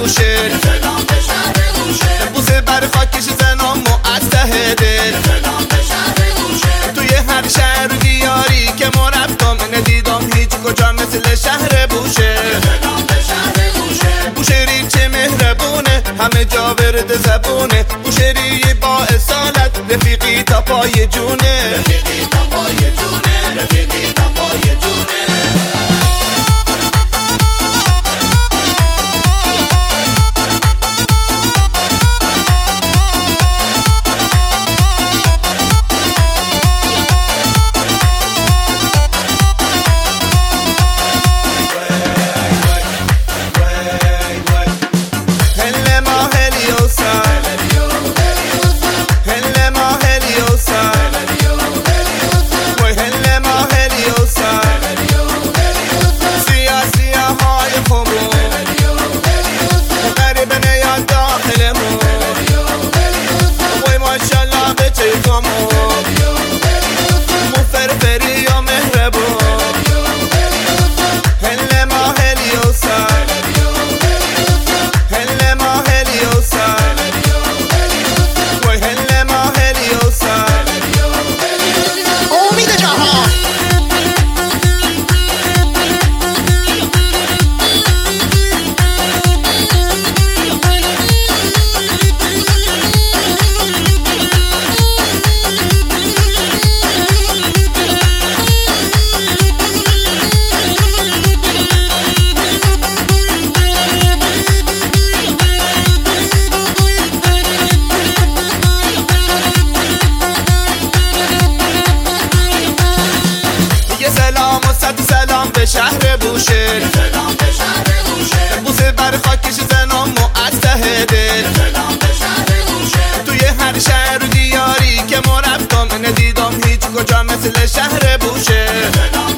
بوشهر، بوسه بر خاکش زنام و از ته دل، توی هر شهر و دیاری که ما رفتم ندیدم هیچ کجا مثل شهر بوشهر. بوشهری چه مهربونه، همه جا ورد زبونه، بوشهری با اصالت، رفیقی تا پای جونه، رفیقی تا پای جونه، رفیقی تا پای جونه. سلام به شهر بوشهر، بوسه بر خاکش زنام و از ته دل، توی هر شهر و دیاری که ما رفتم ندیدم هیچ کجا مثل شهر بوشهر.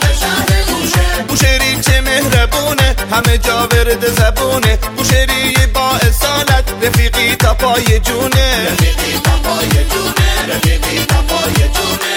بوشهری چه مهربونه، همه جا ورد زبونه، بوشهری با اصالت، رفیقی تا پای جونه، رفیقی تا پای جونه، رفیقی تا پای جونه.